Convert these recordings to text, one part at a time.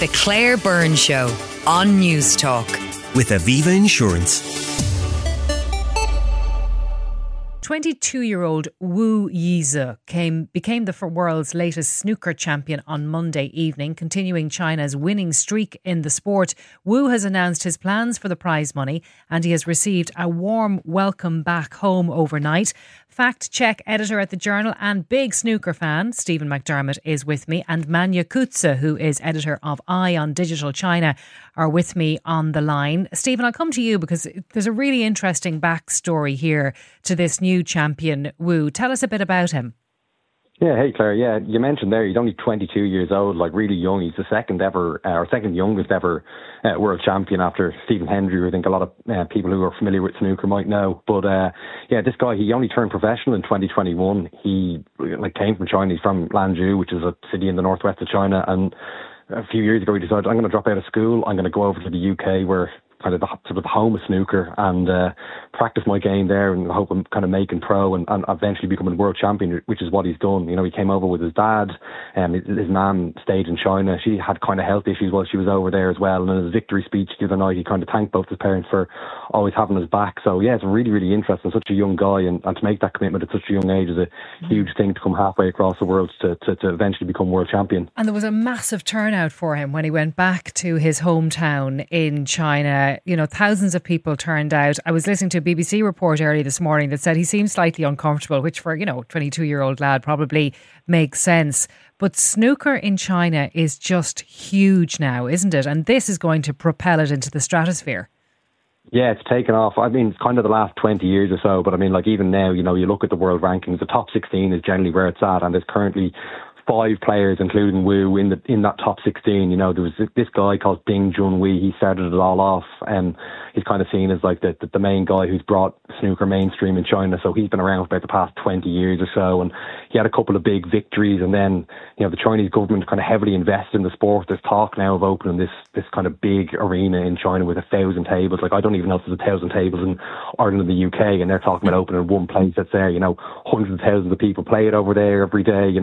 The Claire Byrne Show on News Talk. With Aviva Insurance. 22-year-old Wu Yize became the world's latest snooker champion on Monday evening, continuing China's winning streak in the sport. Wu has announced his plans for the prize money and he has received a warm welcome back home overnight. Fact-check editor at The Journal and big snooker fan, Stephen McDermott, is with me, and Manya Kutsa, who is editor of Eye on Digital China, are with me on the line. Stephen, I'll come to you because there's a really interesting backstory here to this new champion, Wu. Tell us a bit about him. Yeah, hey Claire. Yeah, you mentioned there he's only 22 years old, like really young. He's the second youngest ever world champion after Stephen Hendry, who I think a lot of people who are familiar with snooker might know. But this guy, he only turned professional in 2021. He came from China. He's from Lanzhou, which is a city in the northwest of China. And a few years ago, he decided, I'm going to drop out of school. I'm going to go over to the UK, where kind of the home of snooker, and practice my game there, and hope I'm kind of making pro and eventually becoming world champion, which is what he's done. You know, he came over with his dad, and his mum stayed in China. She had kind of health issues while she was over there as well. And in his victory speech the other night, he kind of thanked both his parents for always having his back. So yeah, it's really, really interesting. Such a young guy, and to make that commitment at such a young age is a huge thing to come halfway across the world to eventually become world champion. And there was a massive turnout for him when he went back to his hometown in China. You know, thousands of people turned out. I was listening to a BBC report early this morning that said he seemed slightly uncomfortable, which for, 22-year-old lad probably makes sense. But snooker in China is just huge now, isn't it? And this is going to propel it into the stratosphere. Yeah, it's taken off. I mean, it's kind of the last 20 years or so. But I mean, even now, you look at the world rankings, the top 16 is generally where it's at. And there's currently 5 players, including Wu, in that top 16. There was this guy called Ding Junhui. He started it all off, and he's kind of seen as the main guy who's brought snooker mainstream in China. So he's been around for about the past 20 years or so, and he had a couple of big victories. And then the Chinese government kind of heavily invested in the sport. There's talk now of opening this kind of big arena in China with 1,000 tables. I don't even know if there's 1,000 tables in Ireland and the UK, and they're talking about opening one place that's there. Hundreds of thousands of people play it over there every day.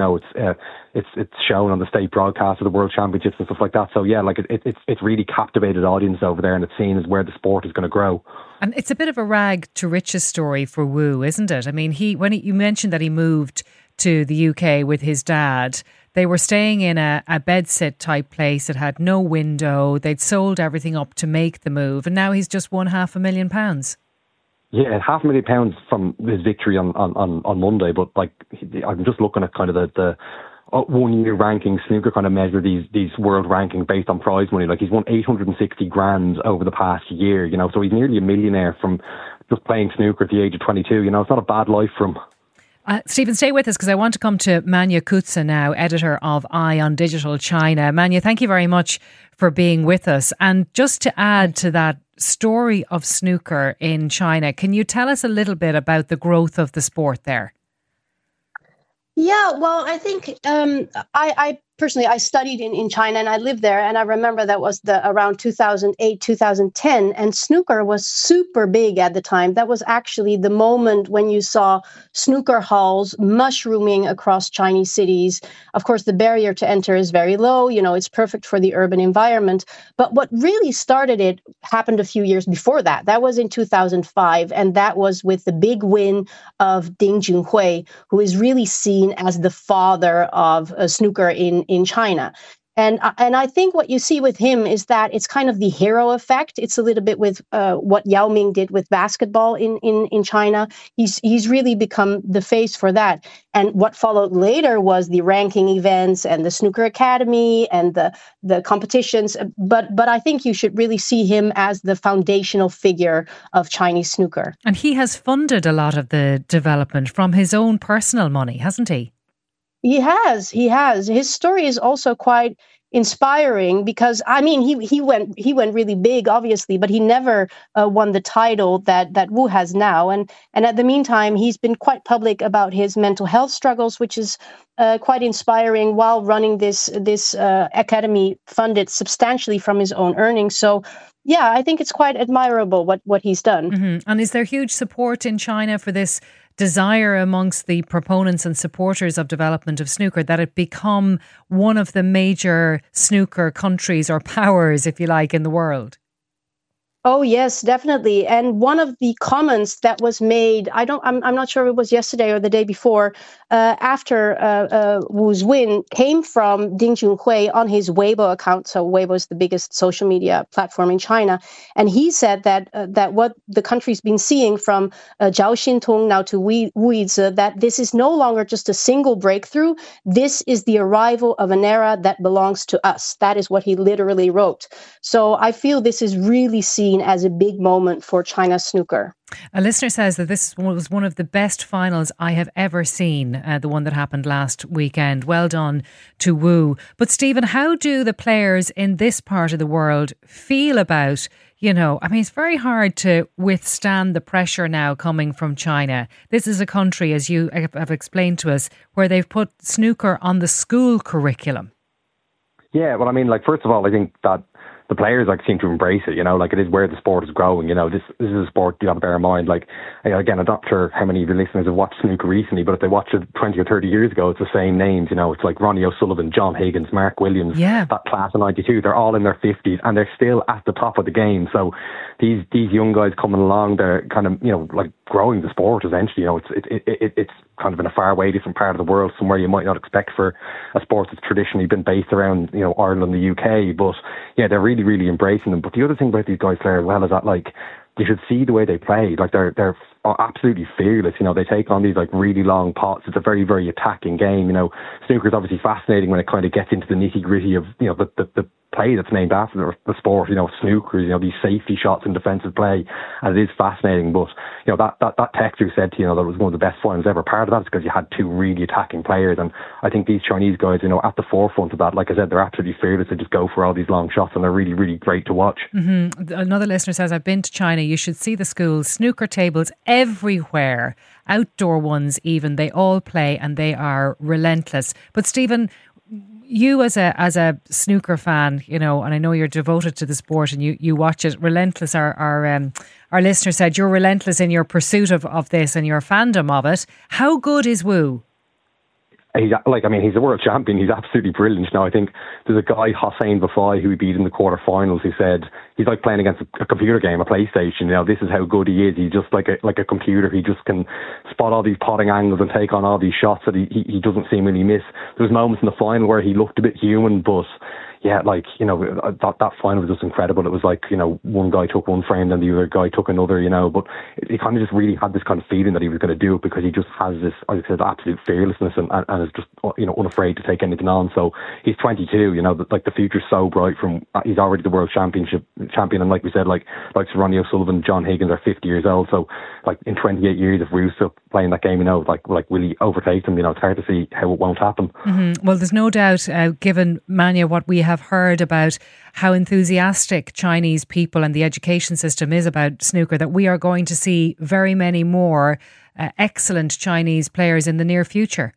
It's shown on the state broadcast of the World Championships and stuff like that. So yeah, it's really captivated audience over there, and it's seen as where the sport is going to grow. And it's a bit of a rag to riches story for Wu, isn't it? I mean, you mentioned that he moved to the UK with his dad. They were staying in a bedsit type place that had no window. They'd sold everything up to make the move, and now he's just won £500,000. Yeah, £500,000 from his victory on Monday. But I'm just looking at kind of the 1 year rankings. Snooker kind of measure these world rankings based on prize money. He's won 860 grand over the past year. So he's nearly a millionaire from just playing snooker at the age of 22. It's not a bad life for him. Stephen, stay with us because I want to come to Manya Kutsa now, editor of Eye on Digital China. Manya, thank you very much for being with us. And just to add to that story of snooker in China, can you tell us a little bit about the growth of the sport there? Yeah, well, I think I personally, I studied in China and I lived there, and I remember that was around 2008, 2010, and snooker was super big at the time. That was actually the moment when you saw snooker halls mushrooming across Chinese cities. Of course, the barrier to enter is very low. It's perfect for the urban environment. But what really started it happened a few years before that. That was in 2005, and that was with the big win of Ding Junhui, who is really seen as the father of snooker in China. And I think what you see with him is that it's kind of the hero effect. It's a little bit with what Yao Ming did with basketball in China. He's really become the face for that. And what followed later was the ranking events and the Snooker Academy and the competitions. But I think you should really see him as the foundational figure of Chinese snooker. And he has funded a lot of the development from his own personal money, hasn't he? He has. His story is also quite inspiring because, I mean, he went really big, obviously, but he never won the title that Wu has now. And at the meantime, he's been quite public about his mental health struggles, which is quite inspiring while running this academy funded substantially from his own earnings. So yeah, I think it's quite admirable what he's done. Mm-hmm. And is there huge support in China for this desire amongst the proponents and supporters of development of snooker that it become one of the major snooker countries or powers, if you like, in the world? Oh yes, definitely. And one of the comments that was made, I'm not sure if it was yesterday or the day before, after Wu's win, came from Ding Junhui on his Weibo account. So Weibo is the biggest social media platform in China, and he said that what the country's been seeing from Zhao Xintong now to Wu Yize, that this is no longer just a single breakthrough. This is the arrival of an era that belongs to us. That is what he literally wrote. So I feel this is really seen as a big moment for China snooker. A listener says that this was one of the best finals I have ever seen, the one that happened last weekend. Well done to Wu. But Stephen, how do the players in this part of the world feel about, it's very hard to withstand the pressure now coming from China. This is a country, as you have explained to us, where they've put snooker on the school curriculum. Yeah, well, first of all, I think that the players seem to embrace it, it is where the sport is growing. This is a sport you got to bear in mind. Again, I'm not sure how many of your listeners have watched snooker recently, but if they watched it 20 or 30 years ago, it's the same names. It's like Ronnie O'Sullivan, John Higgins, Mark Williams, that class of 92. They're all in their 50s and they're still at the top of the game. So these young guys coming along, they're kind of, growing the sport essentially. It's kind of in a far away different part of the world, somewhere you might not expect for a sport that's traditionally been based around, Ireland and the UK. But yeah, they're really, really embracing them. But the other thing about these guys, Claire, as well, is that you should see the way they play. They're absolutely fearless. They take on these really long pots. It's a very, very attacking game. Snooker is obviously fascinating when it kind of gets into the nitty gritty of the play that's named after the sport. Snooker, these safety shots and defensive play, and it is fascinating. But that texter who said to that it was one of the best finals ever. Part of that is because you had two really attacking players, and I think these Chinese guys, at the forefront of that. Like I said, they're absolutely fearless. They just go for all these long shots, and they're really, really great to watch. Mm-hmm. Another listener says, I've been to China. You should see the schools. Snooker tables everywhere, outdoor ones even. They all play and they are relentless. But Stephen, you as a snooker fan, and I know you're devoted to the sport and you watch it. Relentless. Our listener said you're relentless in your pursuit of this and your fandom of it. How good is Wu? He's a world champion. He's absolutely brilliant. Now, I think there's a guy, Hossein Bafai, who he beat in the quarterfinals, who said he's like playing against a computer game, a PlayStation. This is how good he is. He's just like a computer. He just can spot all these potting angles and take on all these shots that he doesn't seemingly miss. There was moments in the final where he looked a bit human, but yeah, that final was just incredible. It was one guy took one frame, then the other guy took another, but he kind of just really had this kind of feeling that he was going to do it, because he just has this, as I said, absolute fearlessness and is just, unafraid to take anything on. So he's 22, the future's so bright he's already the world champion. And like we said, like Ronnie O'Sullivan, John Higgins are 50 years old. So in 28 years, if Wu's still playing that game, will he overtake them? It's hard to see how it won't happen. Mm-hmm. Well, there's no doubt, given Manya, what we have heard about how enthusiastic Chinese people and the education system is about snooker, that we are going to see very many more excellent Chinese players in the near future.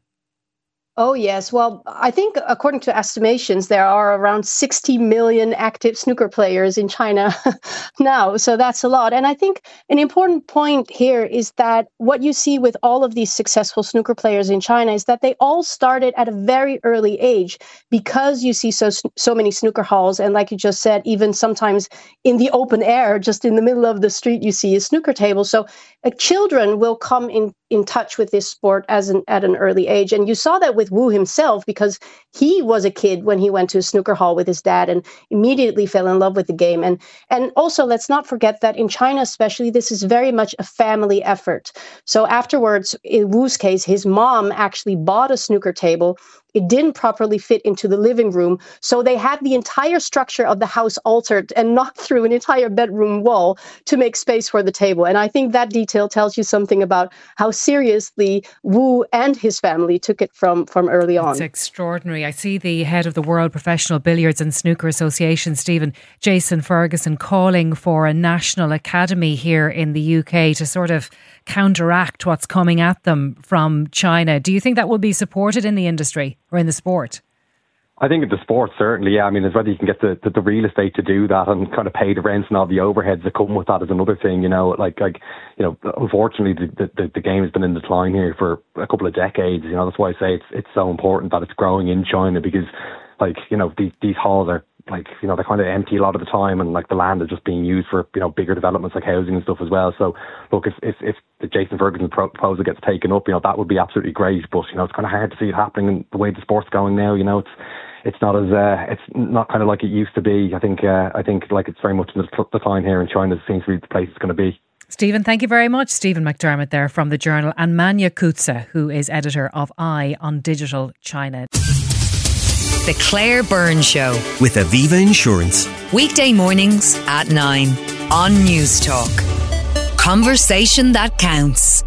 Oh, yes. Well, I think according to estimations, there are around 60 million active snooker players in China now. So that's a lot. And I think an important point here is that what you see with all of these successful snooker players in China is that they all started at a very early age, because you see so many snooker halls. And like you just said, even sometimes in the open air, just in the middle of the street, you see a snooker table. So children will come in touch with this sport at an early age. And you saw that with Wu himself, because he was a kid when he went to a snooker hall with his dad and immediately fell in love with the game. And also, let's not forget that in China especially, this is very much a family effort. So afterwards, in Wu's case, his mom actually bought a snooker table. It didn't properly fit into the living room. So they had the entire structure of the house altered and knocked through an entire bedroom wall to make space for the table. And I think that detail tells you something about how seriously Wu and his family took it from early on. It's extraordinary. I see the head of the World Professional Billiards and Snooker Association, Stephen, Jason Ferguson, calling for a national academy here in the UK to sort of counteract what's coming at them from China. Do you think that will be supported in the industry or in the sport? I think in the sport, certainly, yeah. I mean, it's whether you can get the real estate to do that and kind of pay the rents and all the overheads that come with that is another thing, you know. Like unfortunately, the game has been in decline here for a couple of decades. You know, that's why I say it's so important that it's growing in China, because, like, you know, these halls are, like, you know, they're kind of empty a lot of the time, and like the land is just being used for, you know, bigger developments like housing and stuff as well. So look, if the Jason Ferguson proposal gets taken up, you know, that would be absolutely great. But, you know, it's kind of hard to see it happening in the way the sport's going now. You know, it's not as it's not kind of like it used to be. I think like it's very much in the decline here in China. It seems to be the place it's going to be. Stephen, thank you very much. Stephen McDermott there from the Journal, and Manya Kutsa, who is editor of Eye on Digital China. The Claire Byrne Show with Aviva Insurance. Weekday mornings at 9 on News Talk. Conversation that counts.